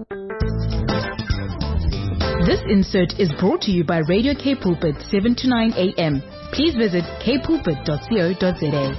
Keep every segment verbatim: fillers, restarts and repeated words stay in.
This insert is brought to you by Radio K Pulpit, seven to nine a.m. Please visit k pulpit dot co dot za.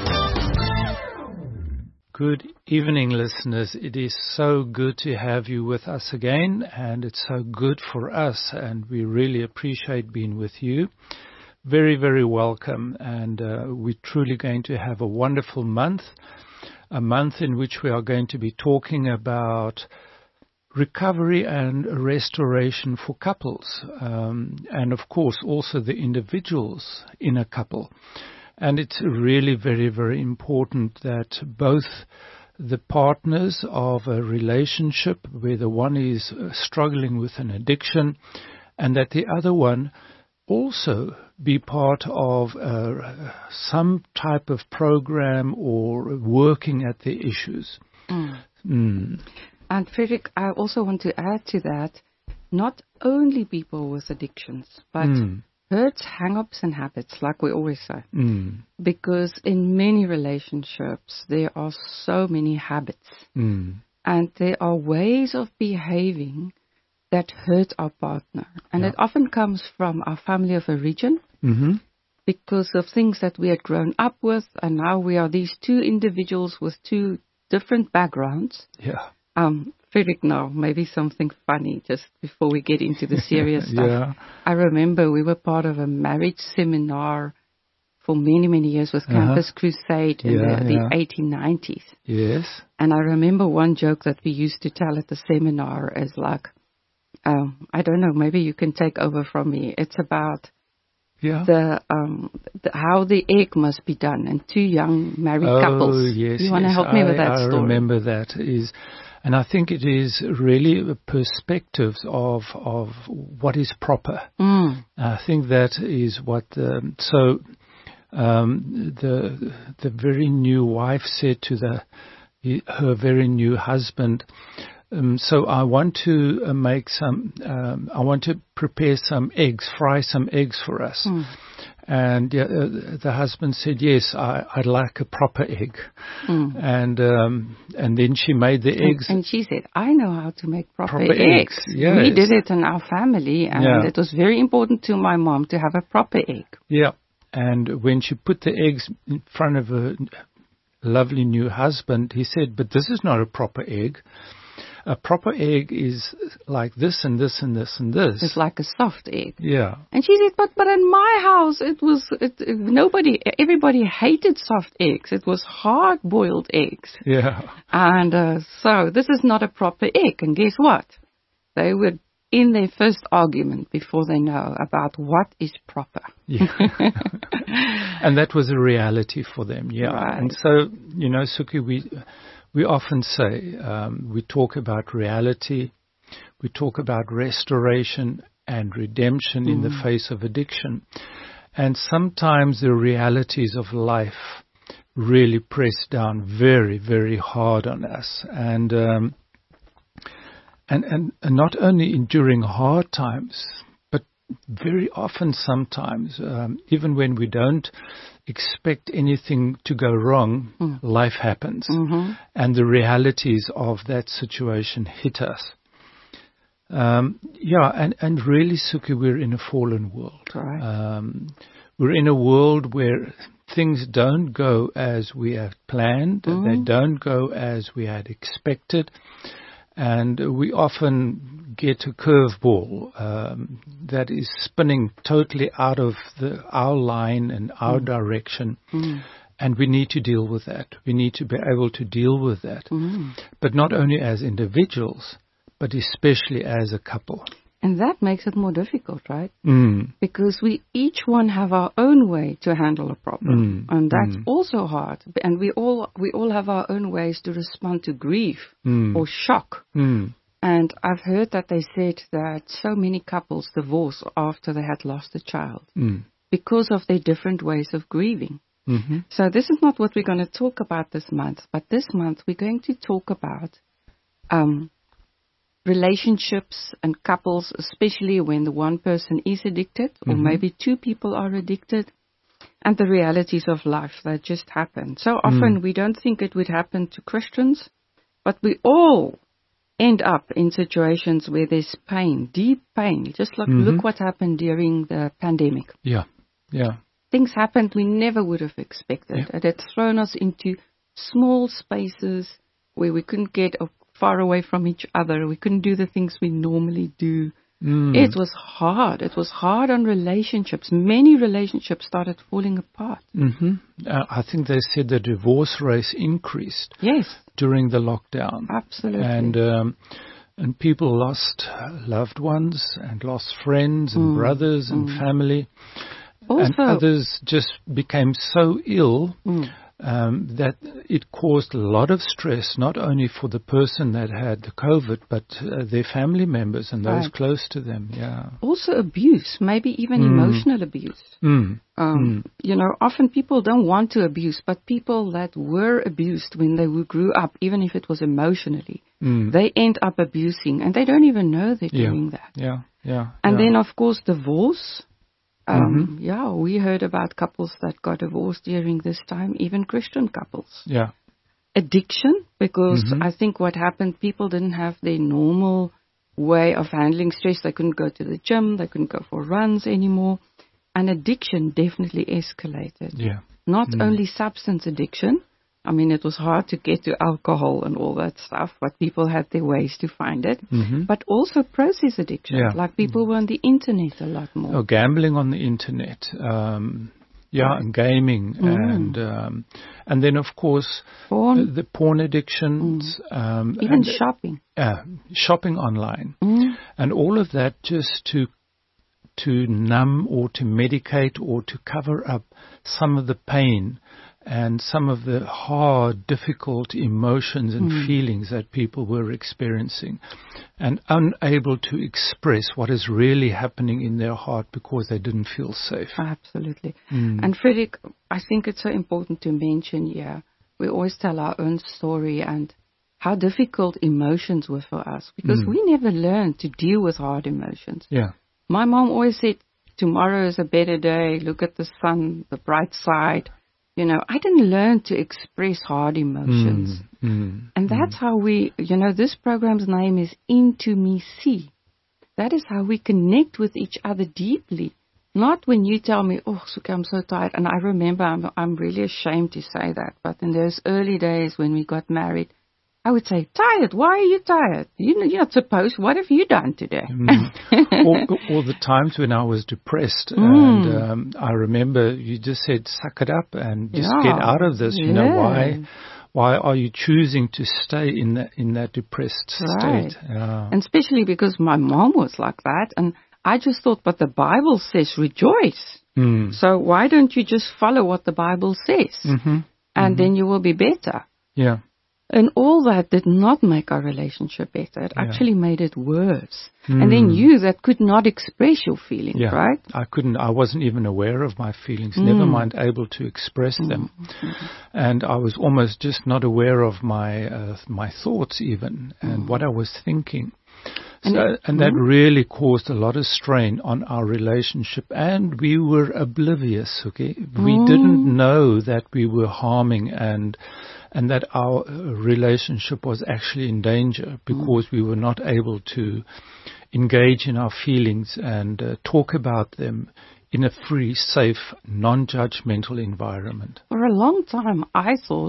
Good evening, listeners. It is so good to have you with us again, and it's so good for us, and we really appreciate being with you. Very, very welcome, and uh, we're truly going to have a wonderful month, a month in which we are going to be talking about recovery and restoration for couples, um, and of course also the individuals in a couple. And it's really very, very important that both the partners of a relationship, where the one is struggling with an addiction, and that the other one also be part of uh, some type of program or working at the issues. Mm. Mm. And Frederick, I also want to add to that, not only people with addictions, but Mm. hurts, hang-ups and habits, like we always say. Mm. Because in many relationships, there are so many habits. Mm. And there are ways of behaving that hurt our partner. And Yeah. it often comes from our family of origin, Mm-hmm. because of things that we had grown up with, and now we are these two individuals with two different backgrounds. Yeah. Um, Frederick, now, maybe something funny just before we get into the serious stuff. Yeah. I remember we were part of a marriage seminar for many, many years with Campus Uh-huh. Crusade in Yeah, the, the yeah. eighteen nineties. Yes. And I remember one joke that we used to tell at the seminar is like, um, I don't know, maybe you can take over from me. It's about Yeah. the, um, the how the egg must be done, and two young married oh, couples. yes. You want to yes. help me with I- that I story? remember that. Is, and I think it is really perspectives of of what is proper. Mm. I think that is what. Um, so um, the the very new wife said to the her very new husband. Um, so I want to uh, make some. Um, I want to prepare some eggs, fry some eggs for us. Mm. And uh, the husband said, "Yes, I, I'd like a proper egg." Mm. And um, and then she made the eggs. And, and she said, I know how to make proper, Proper eggs. eggs, yes. We did it in our family, and Yeah. it was very important to my mom to have a proper egg. Yeah. And when she put the eggs in front of her lovely new husband, he said, "But this is not a proper egg. A proper egg is like this and this and this and this." It's like a soft egg. Yeah. And she said, but but in my house, it was, it, it- nobody, everybody hated soft eggs. It was hard-boiled eggs. Yeah. And uh, so this is not a proper egg. And guess what? They were in their first argument before they know about what is proper. Yeah. And that was a reality for them. Yeah. Right. And so, you know, Suki, we we often say, um, we talk about reality, we talk about restoration and redemption in the face of addiction. And sometimes the realities of life really press down very, very hard on us. And um, and, and and not only during hard times, but very often sometimes, um, even when we don't expect anything to go wrong, Mm. life happens. Mm-hmm. And the realities of that situation hit us. Um, yeah, and, and really, Suki, we're in a fallen world. Right. Um, we're in a world where things don't go as we have planned. Mhm. They don't go as we had expected. And we often get a curveball um, that is spinning totally out of the, our line and our direction. Mm. And we need to deal with that. We need to be able to deal with that. Mm. But not only as individuals, but especially as a couple. And that makes it more difficult, right? Mm. Because we each one have our own way to handle a problem, Mm. and that's Mm. also hard. And we all we all have our own ways to respond to grief Mm. or shock. Mm. And I've heard that they said that so many couples divorce after they had lost a child Mm. because of their different ways of grieving. Mm-hmm. So this is not what we're going to talk about this month, but this month we're going to talk about um, relationships and couples, especially when the one person is addicted, or Mhm. maybe two people are addicted, and the realities of life that just happen. So often Mm. we don't think it would happen to Christians, but we all end up in situations where there's pain, deep pain. Just look, Mm-hmm. look what happened during the pandemic. Yeah, yeah, Things happened we never would have expected. Yeah. It had thrown us into small spaces where we couldn't get far away from each other. We couldn't do the things we normally do. Mm. It was hard. It was hard on relationships. Many relationships started falling apart. Mm-hmm. Uh, I think they said the divorce rate increased Yes, during the lockdown. absolutely. And um, and people lost loved ones and lost friends and Mm, brothers and mm. family. Also, And others just became so ill Mm. um, that it caused a lot of stress, not only for the person that had the COVID, but uh, their family members and those Right. close to them. Yeah. also abuse, maybe even Mm. emotional abuse. Mm. Um, Mm. You know, often people don't want to abuse, but people that were abused when they grew up, even if it was emotionally, Mm. they end up abusing, and they don't even know they're Yeah. doing that. Yeah. Yeah. And yeah. then, of course, divorce. Um, Mhm. Yeah, we heard about couples that got divorced during this time, even Christian couples. Yeah. Addiction, because Mhm. I think what happened, people didn't have their normal way of handling stress. They couldn't go to the gym, they couldn't go for runs anymore. And addiction definitely escalated. Yeah. Not Mm. only substance addiction. I mean, it was hard to get to alcohol and all that stuff, but people had their ways to find it. Mhm. But also process addiction. Yeah. Like people were on the internet a lot more. Oh, gambling on the internet. Um, yeah, Right. and gaming, Mm. and um, and then of course Porn, uh, the porn addictions, um, even and, shopping. uh, shopping online, Mm. and all of that just to to numb or to medicate or to cover up some of the pain and some of the hard, difficult emotions and Mm. feelings that people were experiencing, and unable to express what is really happening in their heart because they didn't feel safe. Absolutely. Mm. And Frederick, I think it's so important to mention here, we always tell our own story and how difficult emotions were for us, because Mm. we never learned to deal with hard emotions. Yeah. My mom always said, tomorrow is a better day, look at the sun, the bright side. You know, I didn't learn to express hard emotions. Mm. Mm. And that's how we, you know, this program's name is Into Me See. That is how we connect with each other deeply. Not when you tell me, oh, Suki, I'm so tired. And I remember, I'm, I'm really ashamed to say that. But in those early days when we got married, I would say, tired? Why are you tired? You, you're not supposed. What have you done today? Mm. all, all the times when I was depressed, Mm. and um, I remember you just said, "Suck it up and just Yeah. get out of this." You know Yeah. why? Why are you choosing to stay in that in that depressed Right. state? Yeah. And especially because my mom was like that. And I just thought, but the Bible says rejoice. Mm. So why don't you just follow what the Bible says? Mm-hmm. And then you will be better. Yeah. And all that did not make our relationship better. It Yeah. actually made it worse. And then Mm. you that could not express your feelings, Yeah. right? I couldn't. I wasn't even aware of my feelings. Mm. Never mind able to express them. And I was almost just not aware of my uh, my thoughts even and what I was thinking. And So, it- and that Mhm. really caused a lot of strain on our relationship, and we were oblivious. Okay, we Mm. didn't know that we were harming and and that our uh, relationship was actually in danger because we were not able to engage in our feelings and uh, talk about them in a free, safe, non-judgmental environment. For a long time, I thought,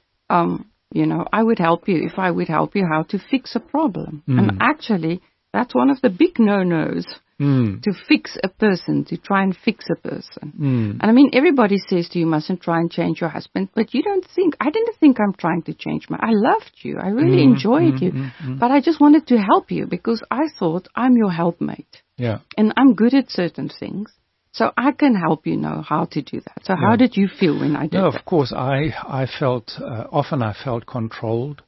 um, you know, I would help you if I would help you how to fix a problem. Mm. And actually, that's one of the big no-nos, Mm. to fix a person, to try and fix a person. Mm. And I mean, everybody says to you, you mustn't try and change your husband, but you don't think, I didn't think I'm trying to change my, I loved you, I really Mm, enjoyed mm, you, mm, mm. but I just wanted to help you because I thought I'm your helpmate. Yeah. And I'm good at certain things, so I can help you know how to do that. So how Yeah. did you feel when I did No, that? of course. I I felt uh, often I felt controlled,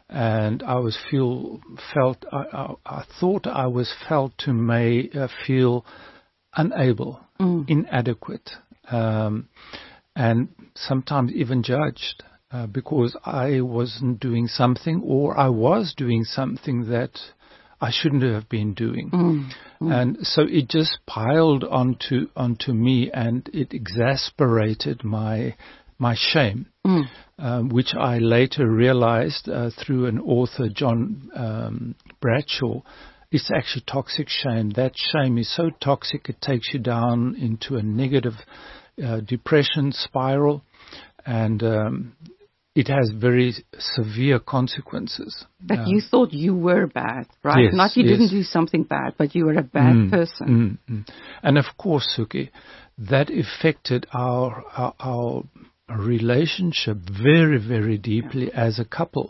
and I was feel felt I, I, I thought I was felt to may uh, feel unable, Mm. inadequate, um, and sometimes even judged uh, because I wasn't doing something, or I was doing something that I shouldn't have been doing. Mm. And so it just piled onto onto me, and it exasperated my my shame mm. um, which I later realized uh, through an author, John um, Bradshaw, it's actually toxic shame. That shame is so toxic it takes you down into a negative uh, depression spiral, and um, it has very severe consequences. But um, you thought you were bad, right? Yes, Not you yes. didn't do something bad, but you were a bad mm, person. Mm, mm. And of course, Suki, that affected our, our, our relationship very, very deeply yeah. as a couple.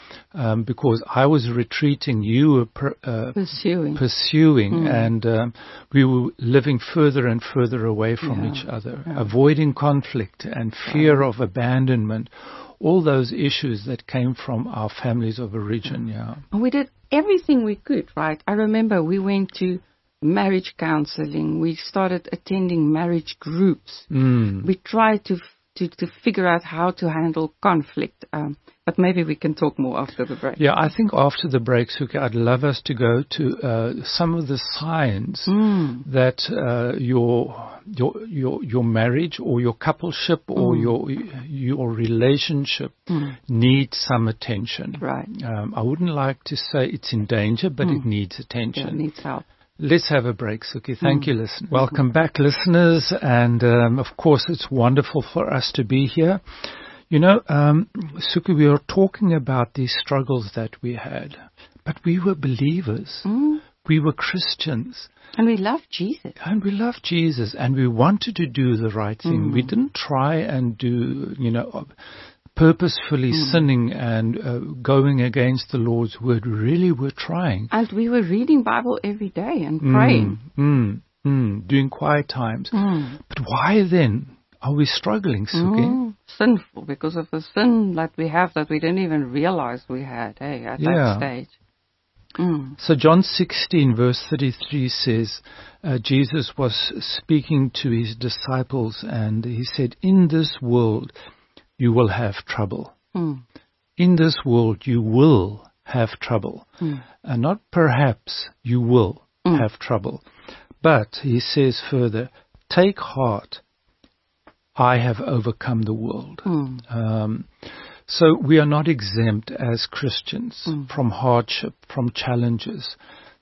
Um, because I was retreating, you were per, uh, pursuing, pursuing mm. and um, we were living further and further away from yeah. each other, yeah. avoiding conflict and fear right. of abandonment, all those issues that came from our families of origin. Yeah. yeah. And we did everything we could, right? I remember we went to marriage counseling. We started attending marriage groups. Mm. We tried to, to, to figure out how to handle conflict. Um, But maybe we can talk more after the break. Yeah, I think after the break, Suki, I'd love us to go to uh, some of the signs mm. that uh, your your your your marriage or your coupleship or mm. your your relationship mm. needs some attention. Right. Um, I wouldn't like to say it's in danger, but mm. it needs attention. Yeah, it needs help. Let's have a break, Suki. Thank mm. you, listeners. Welcome back, listeners. And, um, of course, it's wonderful for us to be here. You know, um, Suki, we were talking about these struggles that we had, but we were believers. Mm. We were Christians. And we loved Jesus. And we loved Jesus, and we wanted to do the right thing. Mm. We didn't try and do, you know, purposefully mm. sinning and uh, going against the Lord's word. We really were trying. And we were reading Bible every day and praying. Mm, mm, mm, doing quiet times. Mm. But why then are we struggling, Suki? Mm, sinful, because of the sin that we have that we didn't even realize we had, hey, at yeah. that stage. Mm. So John sixteen verse thirty-three says, uh, Jesus was speaking to his disciples and he said, in this world you will have trouble. Mm. In this world you will have trouble. Mm. And not perhaps you will mm. have trouble. But he says further, take heart. I have overcome the world. Mm. Um, so we are not exempt as Christians mm. from hardship, from challenges,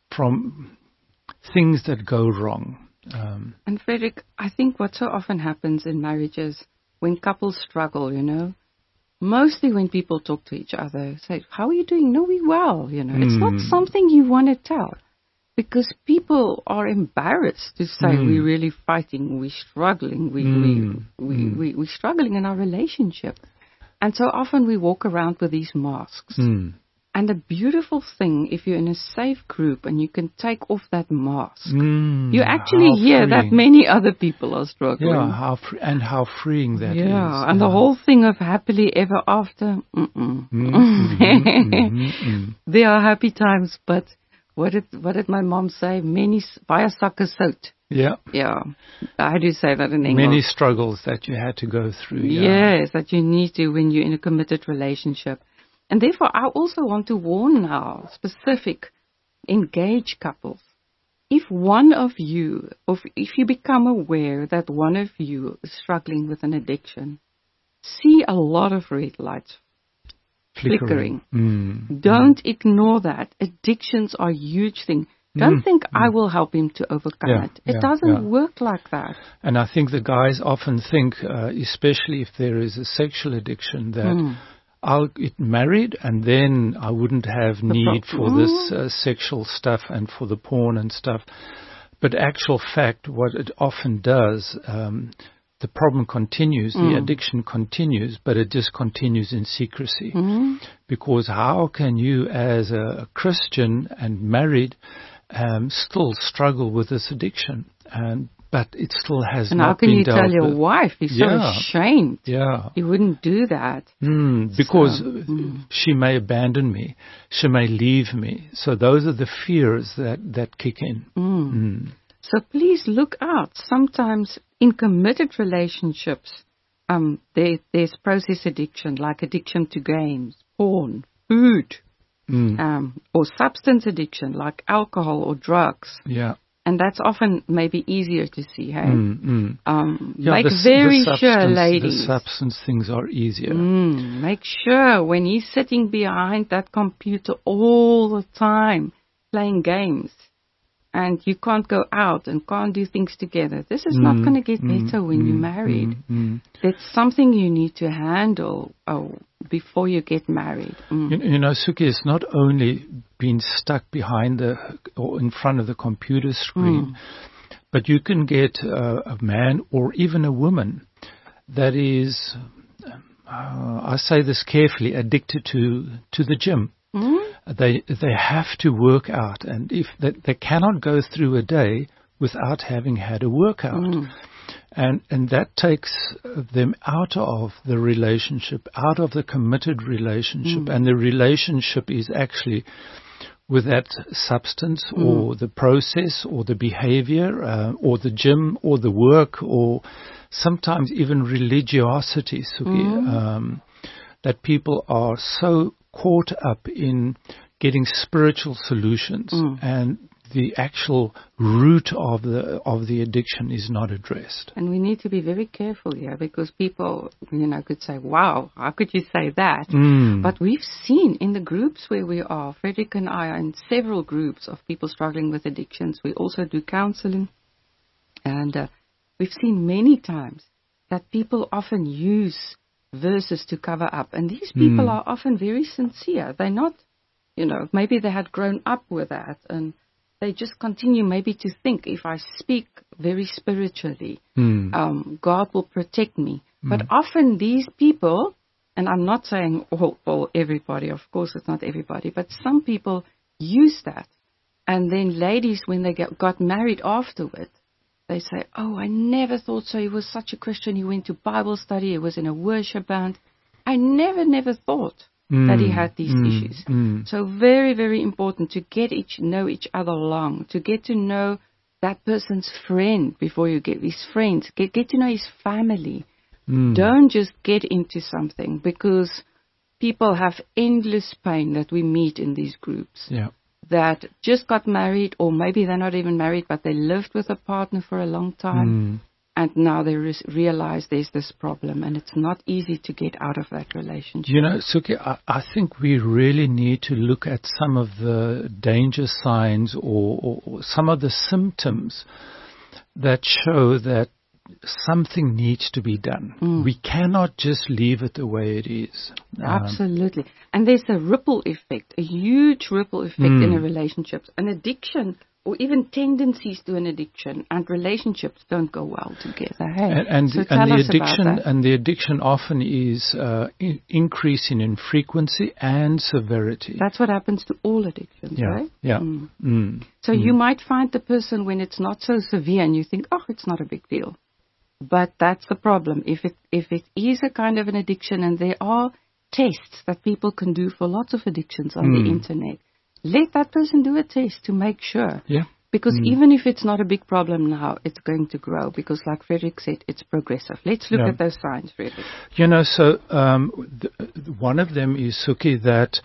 from things that go wrong. Um, and Frederick, I think what so often happens in marriages when couples struggle, you know, mostly when people talk to each other, say, how are you doing? No, we well, you know. Mm. It's not something you want to tell. Because people are embarrassed to say mm. we're really fighting, we're struggling, we, mm. we, we, mm. we, we're struggling in our relationship. And so often we walk around with these masks. Mm. And the beautiful thing, if you're in a safe group and you can take off that mask, mm. you actually how hear freeing. that many other people are struggling. Yeah, how fr- and how freeing that yeah, is. Yeah, and yeah. the whole thing of happily ever after, mm-mm. Mm-mm, mm-mm, mm-mm. There are happy times, but... What did what did my mom say? Many baie sakke sout. Yeah. Yeah. How do you say that in English? Many struggles that you had to go through. Yeah. Yes, that you need to when you're in a committed relationship. And therefore, I also want to warn now specific engaged couples. If one of you, or if you become aware that one of you is struggling with an addiction, see a lot of red lights flickering. Mm. Don't mm. ignore that. Addictions are a huge thing. Don't mm. think mm. I will help him to overcome yeah, it. It yeah, doesn't yeah. work like that. And I think the guys often think, uh, especially if there is a sexual addiction, that mm. I'll get married and then I wouldn't have the need pro- for mm. this uh, sexual stuff and for the porn and stuff. But actual fact, what it often does, um, the problem continues, mm. the addiction continues, but it just continues in secrecy. Mm. Because how can you, as a Christian and married, um, still struggle with this addiction? And but it still has and not been And how can dealt you tell with. your wife? You're so yeah. ashamed. Yeah. You wouldn't do that. Mm, because so, mm. she may abandon me. She may leave me. So those are the fears that, that kick in. Mm. Mm. So please look out. Sometimes in committed relationships, um, there, there's process addiction, like addiction to games, porn, food, mm. um, or substance addiction, like alcohol or drugs. Yeah. And that's often maybe easier to see, hey? Mm, mm. Um, Yeah, make the, very the sure, ladies. The substance things are easier. Mm, make sure when he's sitting behind that computer all the time playing games and you can't go out and can't do things together, this is mm, not going to get mm, better when mm, you're married. Mm, mm. It's something you need to handle oh, before you get married. Mm. You, you know, Suki, it's not only being stuck behind the or in front of the computer screen, mm. but you can get uh, a man or even a woman that is, uh, I say this carefully, addicted to, to the gym. Mm. They they have to work out, and if they, they cannot go through a day without having had a workout, mm. and and that takes them out of the relationship, out of the committed relationship, mm. and the relationship is actually with that substance mm. or the process or the behavior uh, or the gym or the work or sometimes even religiosity, Suki, mm. um, that people are so caught up in getting spiritual solutions mm. and the actual root of the of the addiction is not addressed. And we need to be very careful here because people, you know, could say, wow, how could you say that? Mm. But we've seen in the groups where we are, Frederick and I are in several groups of people struggling with addictions. We also do counseling. And uh, we've seen many times that people often use verses to cover up. And these people mm. are often very sincere. They're not, you know, maybe they had grown up with that and they just continue maybe to think if I speak very spiritually, mm. um, God will protect me. Mm. But often these people, and I'm not saying all, all everybody, of course it's not everybody, but some people use that. And then ladies, when they get, got married afterward, they say, oh, I never thought so. He was such a Christian. He went to Bible study. He was in a worship band. I never, never thought mm. that he had these mm. issues. Mm. So very, very important to get each know each other long, to get to know that person's friend before you get his friends. Get, get to know his family. Mm. Don't just get into something because people have endless pain that we meet in these groups. Yeah. That just got married, or maybe they're not even married, but they lived with a partner for a long time, mm. and now they re- realize there's this problem, and it's not easy to get out of that relationship. You know, Suki, I, I think we really need to look at some of the danger signs or, or, or some of the symptoms that show that something needs to be done. Mm. We cannot just leave it the way it is. Absolutely. Um, and there's a ripple effect, a huge ripple effect mm. in a relationship. An addiction or even tendencies to an addiction and relationships don't go well together. Hey? And, and, so the, tell and the us addiction about that. and the addiction often is uh, in, increasing in frequency and severity. That's what happens to all addictions, yeah. right? Yeah. Mm. Mm. So mm. you might find the person when it's not so severe and you think, oh, it's not a big deal. But that's the problem. If it if it is a kind of an addiction, and there are tests that people can do for lots of addictions on mm. the internet, let that person do a test to make sure. Yeah. Because mm. even if it's not a big problem now, it's going to grow. Because like Frederick said, it's progressive. Let's look yeah. at those signs, Frederick. You know, so um, th- one of them is, Suki, that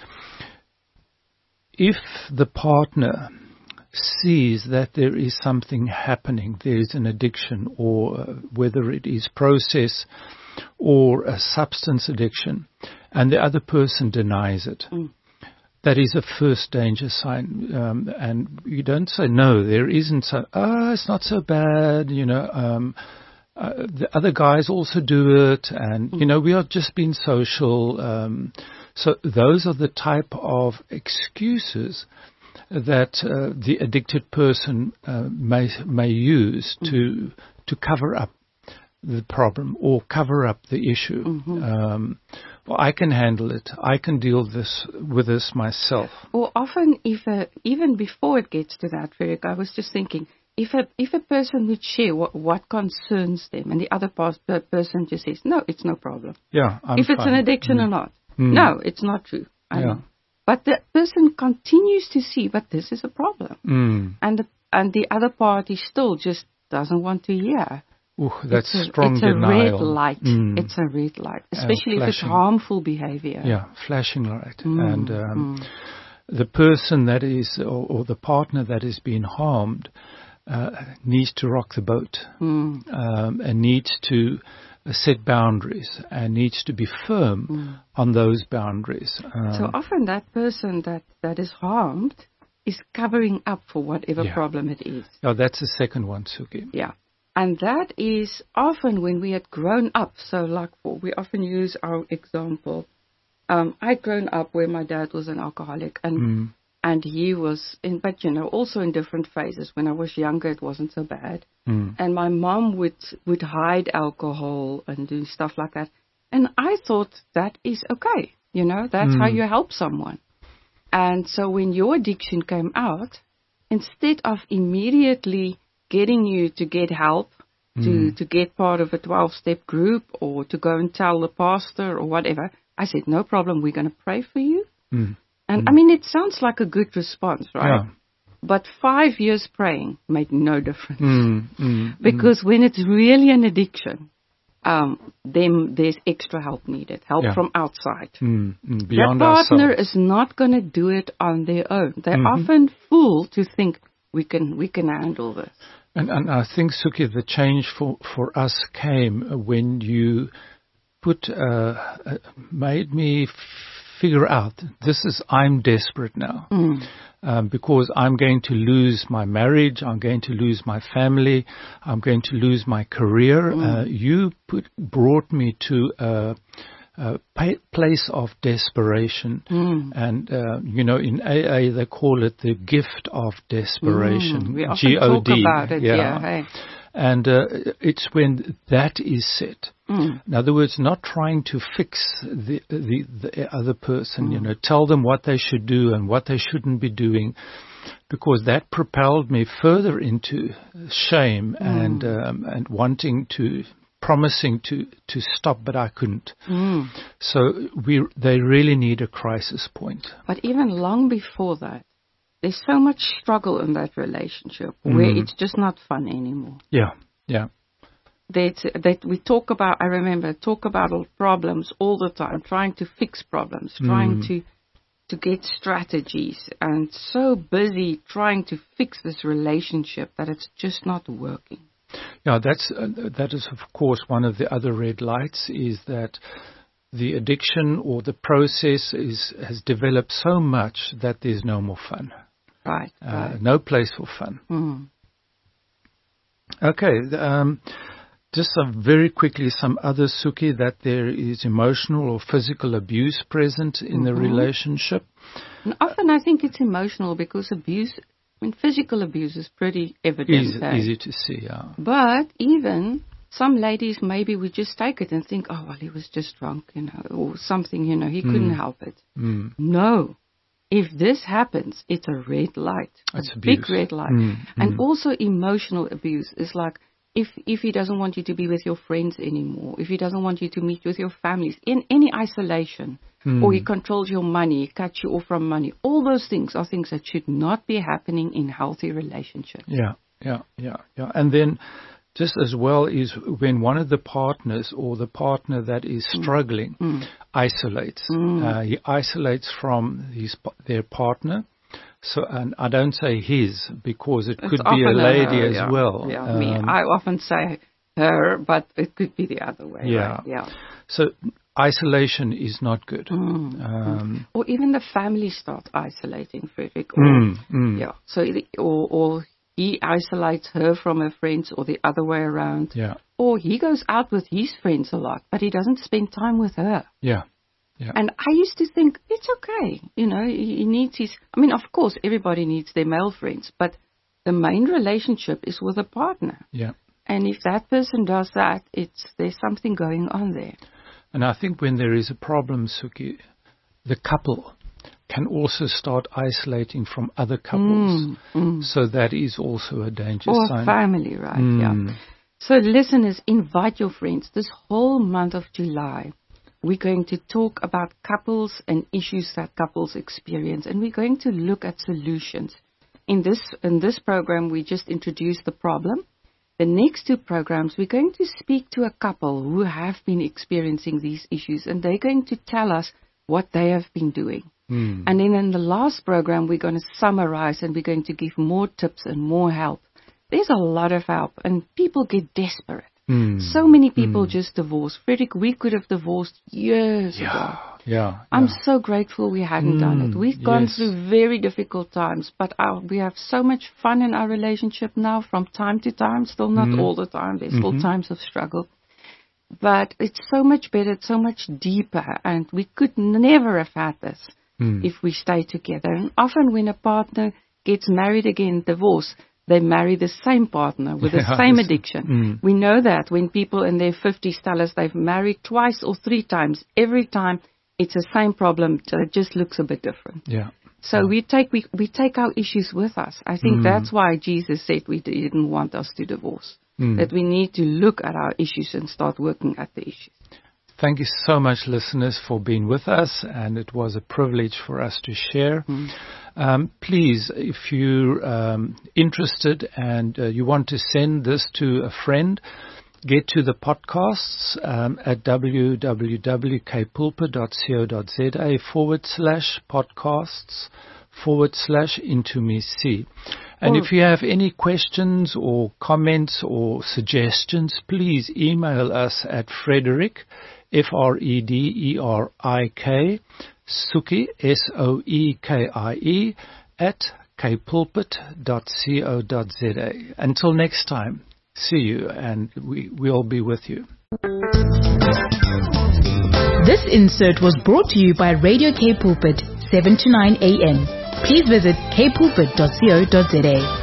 if the partner sees that there is something happening, there is an addiction, or uh, whether it is process or a substance addiction, and the other person denies it, mm. that is a first danger sign. Um, and you don't say, no, there isn't, so, oh, it's not so bad, you know, um, uh, the other guys also do it, and, mm. you know, we are just being social. Um, so those are the type of excuses that uh, the addicted person uh, may may use mm-hmm. to to cover up the problem or cover up the issue. Mm-hmm. Um, well, I can handle it. I can deal this with this myself. Or often, if a, even before it gets to that, Frederick, I was just thinking, if a if a person would share what, what concerns them, and the other past, person just says, no, it's no problem. Yeah, I'm if it's fine. an addiction mm. or not. Mm. No, it's not true. I yeah. know. But the person continues to see, but this is a problem. Mm. And the, and the other party still just doesn't want to hear. Ooh, that's it's a, strong it's denial. It's a red light. Mm. It's a red light, especially if it's harmful behavior. Yeah, flashing light. Mm. And um, mm. the person that is, or, or the partner that is being harmed, uh, needs to rock the boat, Mm. um, and needs to uh, set boundaries and needs to be firm Mm. on those boundaries. Um, So often that person that, that is harmed is covering up for whatever Yeah. problem it is. oh, that's the second one, Suki. Yeah. And that is often when we had grown up. So like for, we often use our example. Um, I'd grown up where my dad was an alcoholic and Mm. and he was in, but you know, also in different phases. When I was younger, it wasn't so bad. Mm. And my mom would, would hide alcohol and do stuff like that. And I thought that is okay. You know, that's Mm. how you help someone. And so when your addiction came out, instead of immediately getting you to get help, to, Mm. to get part of a twelve-step group or to go and tell the pastor or whatever, I said, no problem, we're going to pray for you. Mm. And I mean, it sounds like a good response, right? Yeah. But five years praying made no difference. Mm. Mm. Because when it's really an addiction, um, then there's extra help needed, help Yeah. from outside. Mm. Mm. That Beyond partner ourselves. is not going to do it on their own. They're Mhm. often fooled to think we can we can handle this. And, and I think, Suki, the change for, for us came when you put, uh, uh, made me f- figure out this is, I'm desperate now. Mm. Um, because I'm going to lose my marriage, I'm going to lose my family, I'm going to lose my career. Mm. Uh, you put, brought me to a, a pa- place of desperation. Mm. And, uh, you know, in A A they call it the gift of desperation. Mm. We often G O D. talk about it. Yeah. Yeah. Hey. And uh, it's when that is set. Mm. In other words, not trying to fix the the, the other person, Mm. you know, tell them what they should do and what they shouldn't be doing, because that propelled me further into shame Mm. and um, and wanting to, promising to, to stop, but I couldn't. Mm. So we they really need a crisis point. But even long before that, there's so much struggle in that relationship where Mm. it's just not fun anymore. Yeah, yeah. That that we talk about. I remember talk about all problems all the time, trying to fix problems, trying Mm. to to get strategies, and so busy trying to fix this relationship that it's just not working. Yeah, that's uh, that is of course one of the other red lights, is that the addiction or the process is has developed so much that there's no more fun. Right. Uh, right. no place for fun. Mm. Okay, um, just some, very quickly, some other, Suki, that there is emotional or physical abuse present in the Mhm. relationship. And often I think it's emotional because abuse, I mean, physical abuse is pretty evident. Easy, eh? easy to see, yeah. But even some ladies, maybe we just take it and think, oh, well, he was just drunk, you know, or something, you know, he couldn't Mm. help it. Mm. No. If this happens, it's a red light. It's a abuse. big red light. Mm, And mm. also emotional abuse is like if if he doesn't want you to be with your friends anymore, if he doesn't want you to meet with your families, in any isolation, Mm. or he controls your money, he cuts you off from money, all those things are things that should not be happening in healthy relationships. Yeah, yeah, yeah, yeah. And then just as well is when one of the partners or the partner that is struggling Mm. isolates. Mm. Uh, he isolates from his their partner. So, and I don't say his because it It's could be a often lady her, as yeah. well. Yeah, me. Um, I often say her, but it could be the other way. Yeah. Right? Yeah. So isolation is not good. Mm. Um, Or even the family start isolating Frederick. Or, mm, mm, Yeah. So the- or or he isolates her from her friends, or the other way around. yeah, Or he goes out with his friends a lot, but he doesn't spend time with her. yeah, yeah. And I used to think it's okay, you know. He, he needs his. I mean, of course, everybody needs their male friends, but the main relationship is with a partner. Yeah. And if that person does that, it's there's something going on there. And I think when there is a problem, Suki, the couple can also start isolating from other couples. Mm, mm. So that is also a danger Or sign. family, right? Mm. Yeah. So listeners, invite your friends. This whole month of July, we're going to talk about couples and issues that couples experience, and we're going to look at solutions. In this in this program, we just introduced the problem. The next two programs, we're going to speak to a couple who have been experiencing these issues, and they're going to tell us what they have been doing. Mm. And then in the last program, we're going to summarize, and we're going to give more tips and more help there's a lot of help, and people get desperate. Mm. So many people Mm. just divorce. Frederick, we could have divorced years Yeah. ago. Yeah. I'm yeah. so grateful we hadn't done it. Mm, We've gone yes. through very difficult times, but our, we have so much fun in our relationship now from time to time. Still not Mm. all the time. There's Mm-hmm. still times of struggle. But it's so much better, it's so much deeper, and we could never have had this Mm. if we stayed together. And often when a partner gets married again, divorce, they marry the same partner with the Yeah, same yes. addiction. Mm. We know that when people in their fifties tell us they've married twice or three times, every time it's the same problem, it just looks a bit different. Yeah. So Yeah. we take we, we take our issues with us. I think Mm. that's why Jesus said we didn't want us to divorce. Mm. That we need to look at our issues and start working at the issues. Thank you so much, listeners, for being with us, and it was a privilege for us to share. Mm. Um, please, if you're um, interested and uh, you want to send this to a friend, get to the podcasts um, at www.kpulpit.co.za forward slash podcasts forward slash into me see. And Or- if you have any questions or comments or suggestions, please email us at Frederick, F R E D E R I K, Soekie, S O E K I E, at kpulpit dot co dot za. Until next time, see you, and we will be with you. This insert was brought to you by Radio K Pulpit, seven to nine a.m. Please visit k pulpit dot co dot za.